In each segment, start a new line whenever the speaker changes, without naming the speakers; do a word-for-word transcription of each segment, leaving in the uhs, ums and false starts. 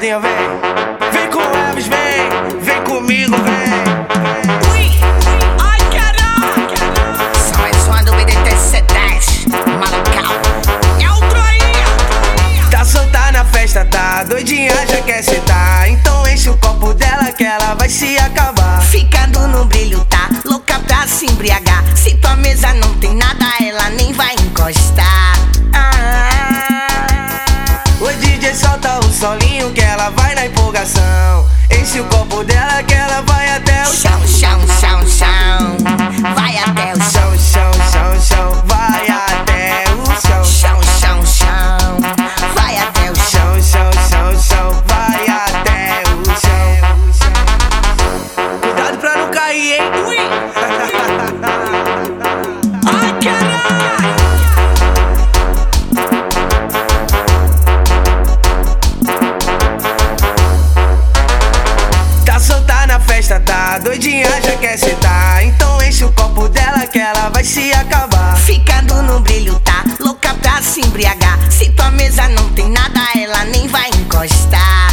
modinha, vem. Vem com o Elvis, vem. Vem comigo, vem.
Ui, ai caralho.
Só é só do B D T C dez, malucão.
É o Troinha.
Tá solta na festa, tá doidinha, já quer sentar. Então enche o copo dela que ela vai se acabar.
Ficando no brilho, tá louca pra se embriagar. Se tua mesa não tem nada, ela nem vai encostar. Ah,
O D J solta o solinho que ela vai na empolgação. Enche o copo dela que ela vai até o chão.
chão, chão, chão, chão. Vai até o chão.
Chão, chão, chão, chão, vai até o chão.
Chão, chão, chão. Vai até o chão.
Chão, chão, chão, chão, vai até o chão. Cuidado pra não cair, hein?
Ui, ai caralho.
Tá solta na festa, tá doidinha, já quer sentar. Então enche o copo dela que ela vai se acabar.
Ficando no brilho, tá louca pra se embriagar. Se tua mesa não tem nada, ela nem vai encostar.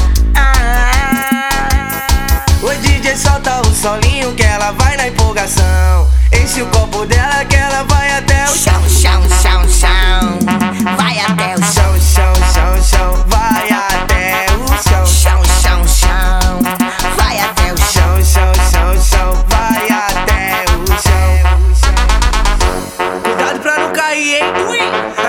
Ah,
O D J solta o solinho que ela vai na empolgação. Enche o copo dela que ela vai até o chão.
chão, chão, chão, chão. Vai até o chão.
Chão, chão, chão, chão, vai até o chão.
Chão, chão, chão. Vai até o chão.
Chão, chão, chão, chão, vai até o chão. Cuidado pra não cair, hein?
Ui,